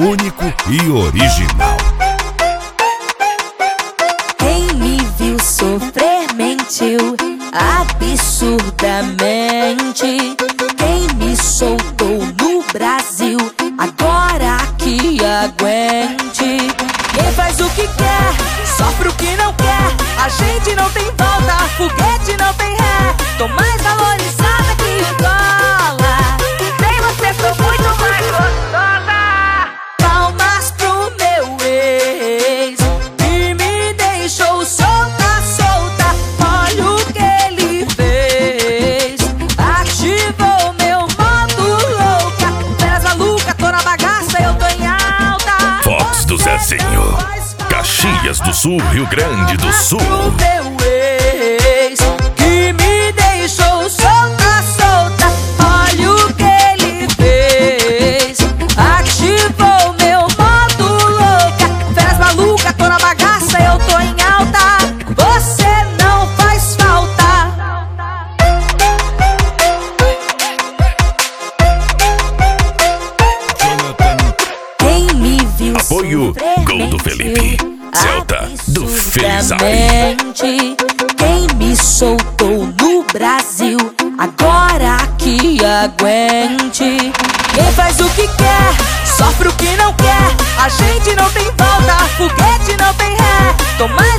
único e original. Quem me viu sofrer mentiu absurdamente. Quem me soltou no Brasil, agora que aguente. Quem faz o que quer, sofre o que não quer. A gente não tem volta, foguete não tem ré. Tô mais valorizada que o dólar. Sem você sou muito mais gostosa. Palmas pro meu ex, que me deixou solta, solta. Olha o que ele fez. Ativou meu modo louca. Férias maluca, tô na bagaça, eu tô em alta. Fox do Zezinho, Caxias do Sul, Rio Grande do Sul. Pro meu ex, que me deixou solta, solta. Olha o que ele fez. Ativou meu modo louca. Férias maluca, tô na bagaça, eu tô em alta. Você não faz falta. Quem me viu Apoio Gol do Felipe, Celta do Felizardo. Quem me soltou no Brasil, agora que aguente. Quem faz o que quer, sofre o que não quer. A gente não tem volta, foguete não tem ré. Toma